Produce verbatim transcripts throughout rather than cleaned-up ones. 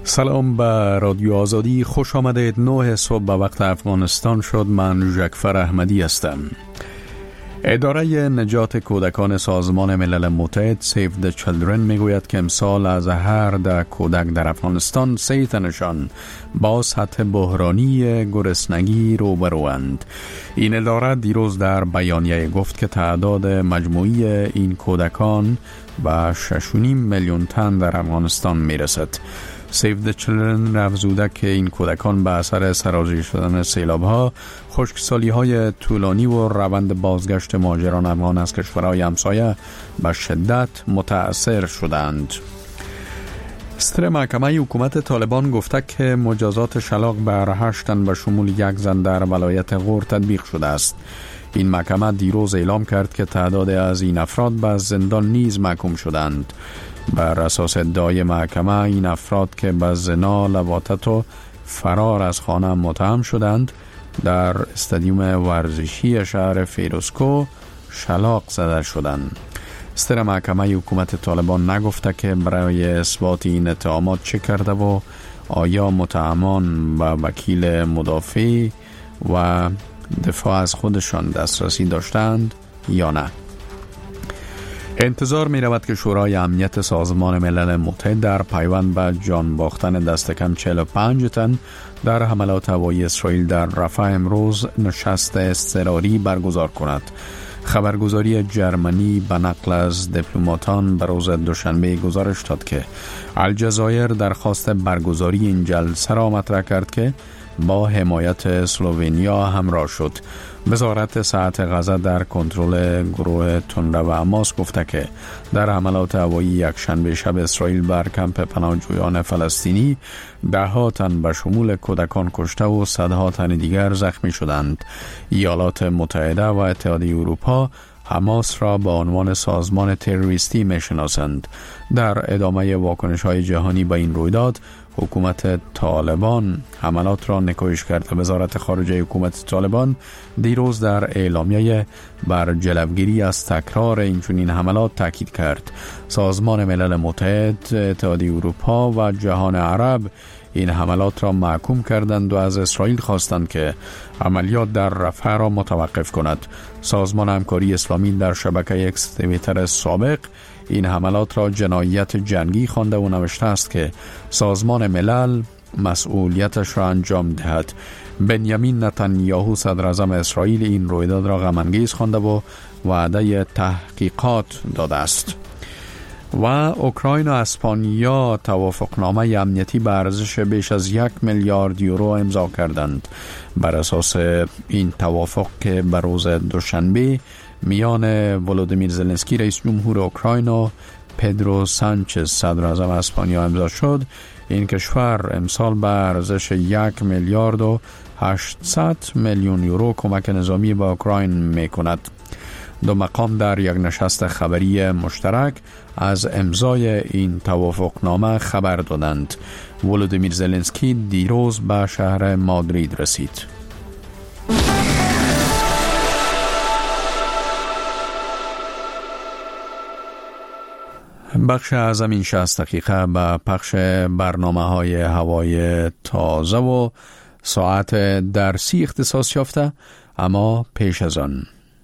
سلام به رادیو آزادی، خوش آمدید. نه صبح به وقت افغانستان شد. من جعفر احمدی هستم. اداره نجات کودکان سازمان ملل متحد سیو د چیلدرن میگوید که امسال از هر ده کودک در افغانستان سه تنشان با سطح بحرانی گرسنگی روبروند. این اداره دیروز در بیانیه گفت که تعداد مجموعی این کودکان به شش و نیم میلیون تن در افغانستان میرسد. سیو د چیلدرن افزوده که این کودکان به اثر سرازیر شدن سیلاب‌ها، خشکسالی‌های طولانی و روند بازگشت مهاجران افغان از کشورهای همسایه به شدت متأثر شدند. ستر محکمه حکومت طالبان گفته که مجازات شلاق بر هشت تن به شمول یک زن در ولایت غور تطبیق شده است. این محکمه دیروز اعلام کرد که تعداد از این افراد به زندان نیز محکوم شدند. بر اساس ادعای محکمه، این افراد که به زنا، لواطت و فرار از خانه متهم شدند در استادیوم ورزشی شهر فیروزکوه شلاق زده شدند. ستر محکمه حکومت طالبان نگفته که برای اثبات این اتهامات چه کرده و آیا متهمان و وکیل مدافع و دفاع از خودشان دسترسی داشتند یا نه. انتظار می رود که شورای امنیت سازمان ملل متحد در پیوند به جان باختن دست کم چهل و پنج تن در حملات هوایی اسرائیل در رفح امروز نشست اضطراری برگزار کند. خبرگزاری جرمنی به نقل از دیپلماتان به روز دوشنبه گزارش داد که الجزایر درخواست برگزاری این جلسه را مطرح کرد که با حمایت اسلوونیا همراه شد. وزارت صحت غزه در کنترل گروه تندرو حماس گفته که در حملات هوایی یکشنبه شب اسرائیل بر کمپ پناهجویان فلسطینی ده ها تن به شمول کودکان کشته و صدها تن دیگر زخمی شدند. ایالات متحده و اتحادیه اروپا حماس را به عنوان سازمان تروریستی میشناسند. در ادامه واکنش‌های جهانی به این رویداد، حکومت طالبان حملات را نکوهش کرد. وزارت خارجه حکومت طالبان دیروز در اعلامیه بر جلوگیری از تکرار اینچنین حملات تاکید کرد. سازمان ملل متحد، اتحادیه اروپا و جهان عرب این حملات را محکوم کردند و از اسرائیل خواستند که عملیات در رفح را متوقف کند. سازمان همکاری اسلامی در شبکه اکس توییتر سابق این حملات را جنایت جنگی خوانده و نوشته است که سازمان ملل مسئولیتش را انجام دهد. بنیامین نتانیاهو صدر اعظم اسرائیل این رویداد را غم‌انگیز خوانده و وعده تحقیقات داده است. و اوکراین و اسپانیا توافقنامه امنیتی به ارزش بیش از یک میلیارد یورو امضا کردند. بر اساس این توافق که بر روز دوشنبه میان ولودیمیر زلنسکی رئیس جمهور اوکراین و پدرو سانچز صدر اعظم اسپانیا امضا شد، این کشور امسال به ارزش یک میلیارد و هشتصد میلیون یورو کمک نظامی به اوکراین میکند. دو مقام در یک نشست خبری مشترک از امضای این توافقنامه خبر دادند. ولودیمیر زلنسکی دیروز به شهر مادرید رسید. بخش اعظم این شصت دقیقه به پخش برنامه های هوای تازه و ساعت درسی اختصاص یافته، اما پیش از آن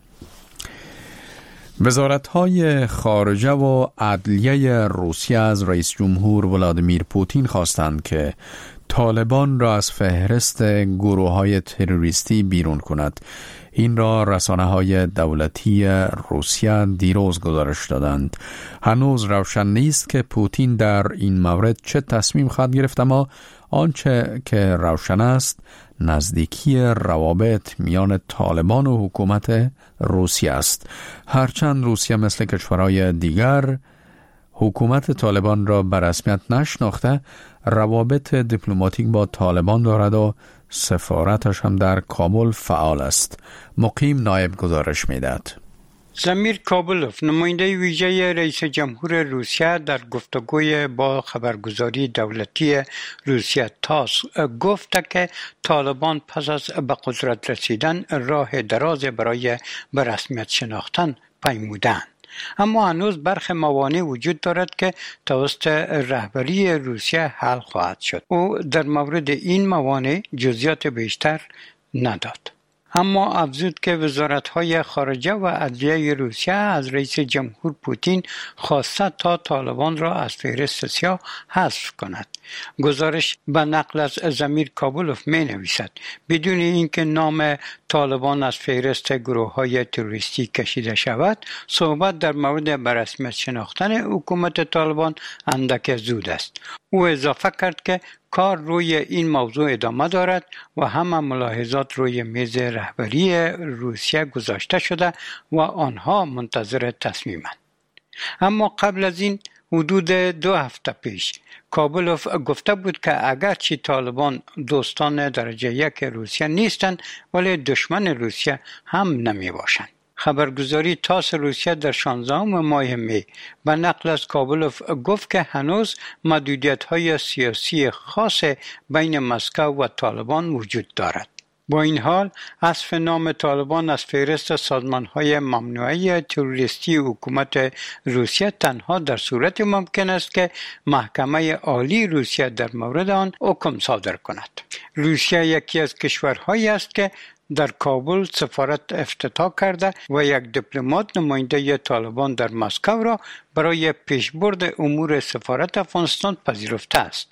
وزارت‌های خارجه و عدلیه روسیه از رئیس جمهور ولادیمیر پوتین خواستند که طالبان را از فهرست گروه‌های تروریستی بیرون کند. این را رسانه‌های دولتی روسیه دیروز گزارش دادند. هنوز روشن نیست که پوتین در این مورد چه تصمیم خواهد گرفت، اما آنچه که روشن است نزدیکی روابط میان طالبان و حکومت روسیه است. هرچند روسیه مثل کشورهای دیگر حکومت طالبان را به رسمیت نشناخته، روابط دیپلماتیک با طالبان دارد و سفارتش هم در کابل فعال است. مقیم نایب گزارش میدهد. زمیر کابلوف، نماینده ویژه رئیس جمهور روسیه، در گفتگوی با خبرگزاری دولتی روسیه تاس گفت که طالبان پس از به قدرت رسیدن راه دراز برای به رسمیت شناختن پیمودند. اما هنوز برخی موانع وجود دارد که توسط رهبری روسیه حل خواهد شد. او در مورد این موانع جزئیات بیشتر نداد. اما افزود که وزارت‌های خارجه و عدلیه روسیه از رئیس جمهور پوتین خواسته تا طالبان را از فهرست سیاه حذف کند. گزارش به نقل از ضمیر کابلوف می نویسد بدون اینکه نام طالبان از فهرست گروه‌های تروریستی کشیده شود، صحبت در مورد به رسمیت شناختن حکومت طالبان اندک زود است. او اضافه کرد که کار روی این موضوع ادامه دارد و همه ملاحظات روی میز رهبری روسیه گذاشته شده و آنها منتظر تصمیمند. اما قبل از این حدود دو هفته پیش کابلوف گفته بود که اگرچه طالبان دوستان درجه یک روسیه نیستند ولی دشمن روسیه هم نمی باشند. خبرگزاری تاس روسیه در شانزدهم ماه می به نقل از کابلوف گفت که هنوز محدودیت‌های سیاسی خاص بین مسکو و طالبان وجود دارد. با این حال حذف نام طالبان از فهرست سازمان‌های ممنوعه تروریستی حکومت روسیه تنها در صورت ممکن است که محکمه عالی روسیه در مورد آن حکم صادر کند. روسیه یکی از کشورهایی است که در کابل سفارت افتتاح کرده و یک دیپلمات نماینده طالبان در مسکو را برای پیشبرد امور سفارت افغانستان پذیرفته است.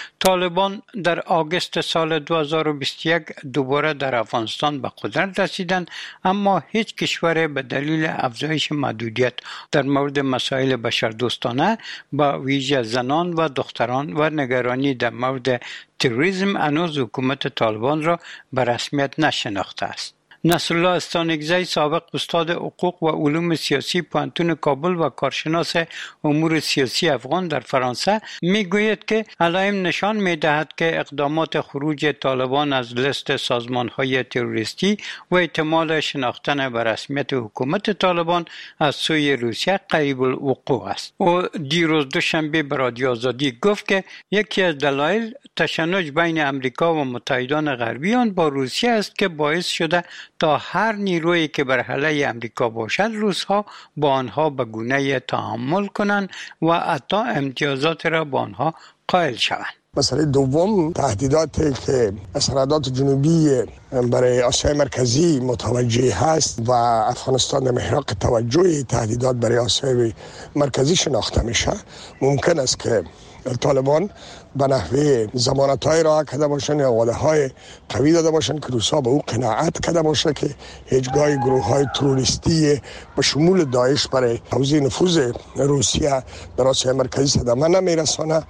طالبان در آگوست سال دو هزار و بیست و یک دوباره در افغانستان به قدرت رسیدند، اما هیچ کشور به دلیل افزایش محدودیت در مورد مسائل بشردوستانه با ویژه زنان و دختران و نگرانی در مورد تروریسم هنوز حکومت طالبان را به رسمیت نشناخته است. نصرالله استانکزی، سابق استاد حقوق و علوم سیاسی پوهنتون کابل و کارشناس امور سیاسی افغان در فرانسه، میگوید که علائم نشان میدهد که اقدامات خروج طالبان از لیست سازمان‌های تروریستی و احتمال شناختن به رسمیت حکومت طالبان از سوی روسیه قریب الوقوع است. او دیروز دوشنبه به رادیو آزادی گفت که یکی از دلایل تشنج بین امریکا و متحدان غربی آن با روسیه است که باعث شده تا هر نیرویی که بر علیه امریکا باشد روس‌ها با آنها به گونه‌ای تعامل کنند و حتی امتیازات را با آنها قائل شوند. مسئله دوم، تهدیداتی که سرحدات جنوبی برای آسیای مرکزی متوجه هست و افغانستان در محراق توجه تهدیدات برای آسیای مرکزی شناخته میشه، ممکن است که طالبان به نحوه ضمانت‌های را کرده باشند یا وعده‌های قوی داده باشند که روس‌ها به او قناعت کرده باشه که هیچگاه گروه‌های تروریستی به شمول داعش برای توزیع نفوذ روسیه در آسیای مرکزی صدمه نمیرسانه.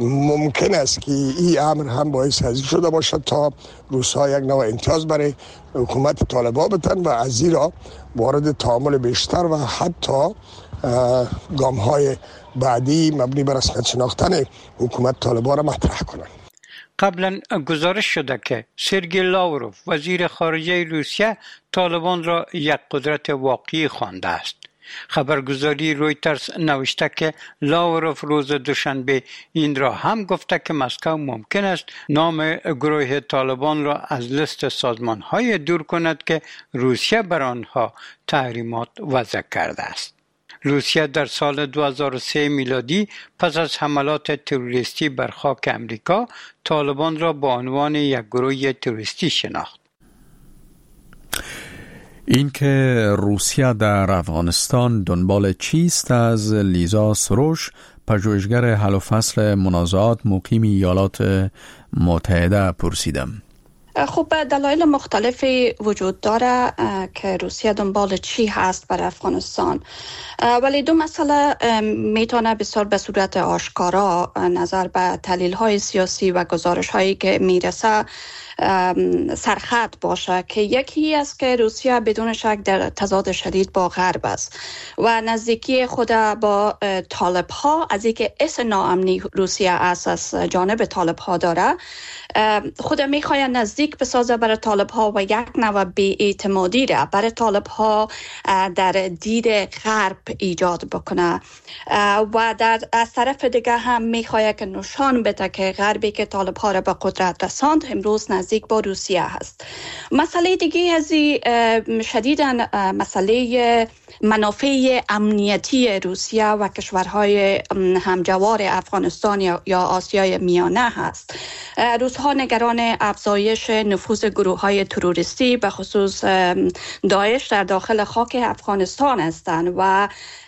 ممکن است که این امر هم باعث از شده باشد تا روس‌ها یک نوع امتیاز برای حکومت طالبان بتن و از زیرا وارد تعامل بیشتر و حتی گام‌های بعدی مبنی بر رسمیت شناختن حکومت طالبان را مطرح کنند. قبلا گزارش شده که سرگئی لاوروف، وزیر خارجه روسیه، طالبان را یک قدرت واقعی خوانده است. خبرگزاری رویترز نوشته که لاوروف روز دوشنبه این را هم گفته که مسکو ممکن است نام گروه طالبان را از لیست سازمان‌های دور کند که روسیه بر آنها تحریمات وضع کرده است. روسیه در سال دو هزار و سه میلادی پس از حملات تروریستی بر خاک امریکا طالبان را به عنوان یک گروه تروریستی شناخت. اینکه روسیه در افغانستان دنبال چیست از لیزا سروش، پژوهشگر حل و فصل منازعات مقیم ایالات متحده، پرسیدم. خب دلایل مختلفی وجود داره که روسیه دنبال چی هست برای افغانستان، ولی دو مسئله میتونه بسیار به صورت آشکارا نظر به تحلیل های سیاسی و گزارش هایی که میرسه سرخط باشه که یکی است که روسیه بدون شک در تضاد شدید با غرب است و نزدیکی خود با طالب ها، از اینکه اسم ناامنی روسیه است از جانب طالب ها داره، خود میخواهد نزدیک بسازه برای طالب ها و یک نوع بی‌اعتمادی را برای طالب ها در دید غرب ایجاد بکنه و در از طرف دیگه هم میخواهد که نشان بده که غربی که طالب ها را به قدرت رساند امروز نزدیک نزدیک با روسیه هست. مسئله دیگه از شدیداً مسئله منافع امنیتی روسیه و کشورهای همجوار افغانستان یا آسیای میانه هست. روس‌ها نگران افزایش نفوذ گروه‌های تروریستی به خصوص داعش در داخل خاک افغانستان هستند و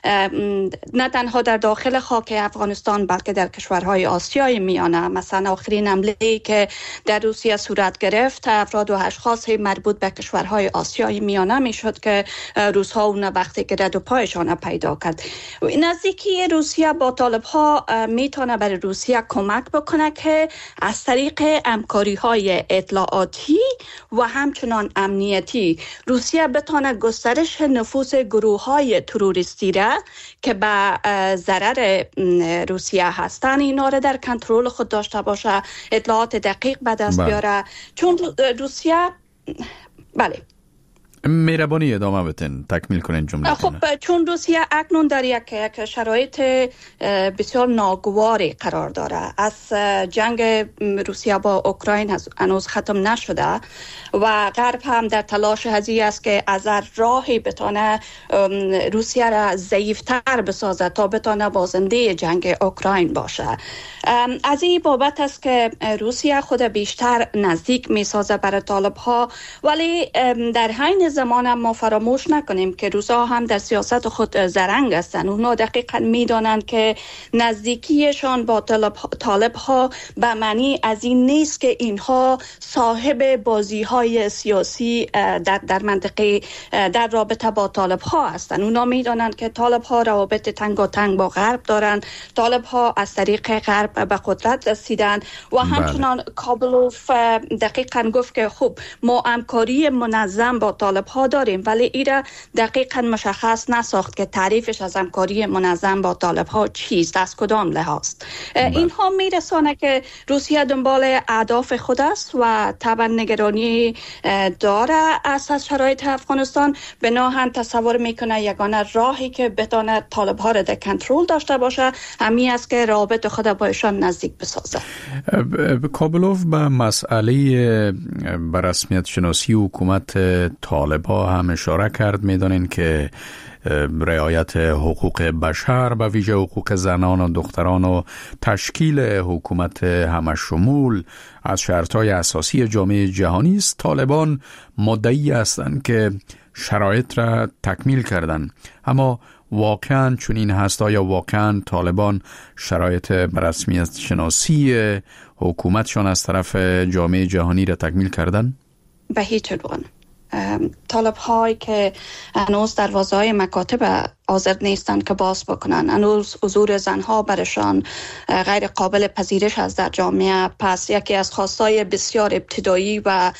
نه تنها در داخل خاک افغانستان بلکه در کشورهای آسیای میانه. مثلا آخرین حمله‌ای که در روسیه صورت گرفت افراد و اشخاص مربوط به کشورهای آسیای میانه میشد که روس‌ها اون وقتی که رد و پایشان پیدا کرد. نزدیکی روسیه با طالب‌ها میتونه برای روسیه کمک بکنه که از طریق همکاری‌های اطلاعاتی و همچنان امنیتی روسیه بتونه گسترش نفوذ گروه‌های تروریستی را که به ضرر روسیه هستن اینا را در کنترل خود داشته باشه، اطلاعات دقیق به دست بیاره. چون روسیه بله مهربانی ادامه بدین، تکمیل کنین جمله. خب چون روسیه اکنون در یک شرایط بسیار ناگواری قرار داره، از جنگ روسیه با اوکراین هنوز ختم نشده و غرب هم در تلاش هزی است که از راهی بتونه روسیه را ضعیفتر بسازه تا بتونه بازنده جنگ اوکراین باشه. از این بابت است که روسیه خود بیشتر نزدیک میسازه برای طالب ها، ولی در حین زمان ما فراموش نکنیم که روس‌ها هم در سیاست خود زرنگ هستند. اونا دقیقاً میدانند که نزدیکیشان با طالب ها به معنی از این نیست که اینها صاحب بازی های سیاسی در, در منطقه در رابطه با طالب ها هستند. اونا میدانند که طالب ها روابط تنگاتنگ با غرب دارند، طالب ها از طریق غرب به قدرت رسیدن و همچنان کابلوف دقیقاً گفت که خب ما همکاری منظم با طالب ها داریم، ولی ایرا دقیقاً مشخص نساخت که تعریفش از همکاری منظم با طالب ها چیست، از کدام لحاظ. اینها میرسانه که روسیه دنبال اهداف خود است و طبعا نگرانی داره از شرایط افغانستان. بنا هم تصور میکنه یگانه راهی که بتونه طالب ها را در کنترل داشته باشه همین است که رابط خود با ایشان نزدیک بسازه. کابلوف به مسئله به رسمیت شناسی حکومت طالب‌ها هم اشاره کرد. میدانین که رعایت حقوق بشر به ویژه حقوق زنان و دختران و تشکیل حکومت همشمول از شرطهای اساسی جامعه جهانی است. طالبان مدعی هستند که شرایط را تکمیل کردند، اما واقعاً چنین هست؟ یا واقعاً طالبان شرایط به رسمیت شناسی حکومتشان از طرف جامعه جهانی را تکمیل کردند؟ به هیچ عنوان. طالب هایی که هنوز دروازه های مکاتب حاضر نیستند که باز بکنن، هنوز حضور زنها برشان غیر قابل پذیرش است در جامعه. پس یکی از خواستای بسیار ابتدایی و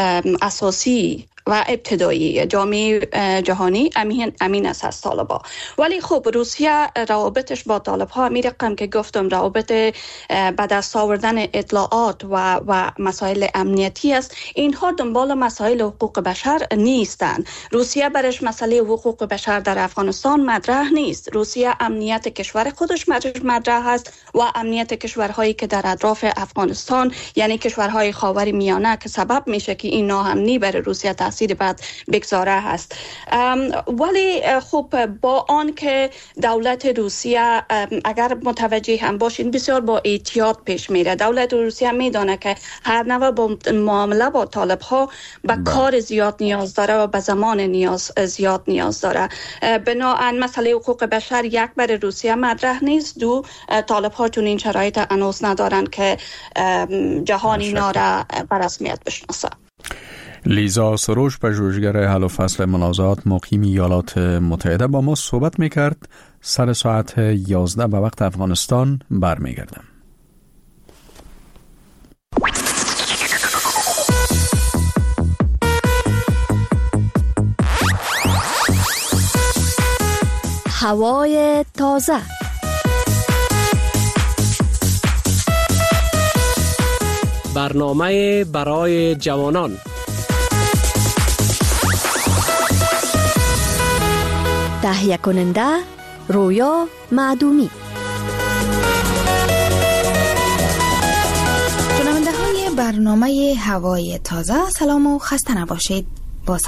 اساسی و ابتدایی جامعه جهانی امین امین است از طالبا. ولی خب روسیه روابطش با طالبها می رقم که گفتم روابط به دست آوردن اطلاعات و و مسائل امنیتی است. اینها دنبال مسائل حقوق بشر نیستند. روسیه برش مسئله حقوق بشر در افغانستان مطرح نیست. روسیه امنیت کشور خودش مطرح است و امنیت کشورهایی که در اطراف افغانستان یعنی کشورهای خاور میانه که سبب میشه که این ناامنی بر روسیه تاثیر بعد بگذاره هست. ولی خب با آن که دولت روسیه اگر متوجه هم باشین بسیار با احتیاط پیش میره. دولت روسیه میدانه که هر نوع با معامله با طالب ها به کار زیاد نیاز داره و به زمان نیاز زیاد نیاز داره. بنابراین مسئله حقوق بشر یک برای روسیه مطرح نیست، دو طالب ها چون این شرایط انوس ندارن که جهان اینا را به رسمیت بشناسه. لیزا سروش، پژوهشگر حل و فصل منازعات مقیم ایالات متحده، با ما صحبت میکرد. سر ساعت یازده به وقت افغانستان برمیگردم. هوای تازه، برنامه برای جوانان، تهیه کننده رویا معدومی. شنونده های برنامه هوای تازه. سلام و خسته نباشید.